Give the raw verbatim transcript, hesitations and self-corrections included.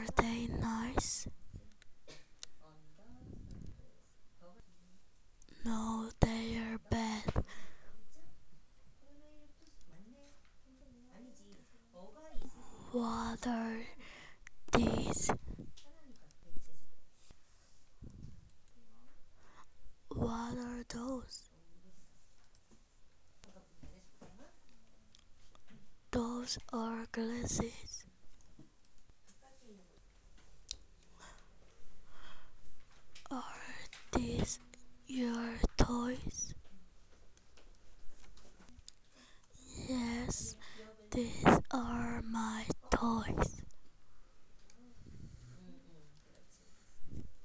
they nice? No, they are bad. What are these? What are those? Those are glasses.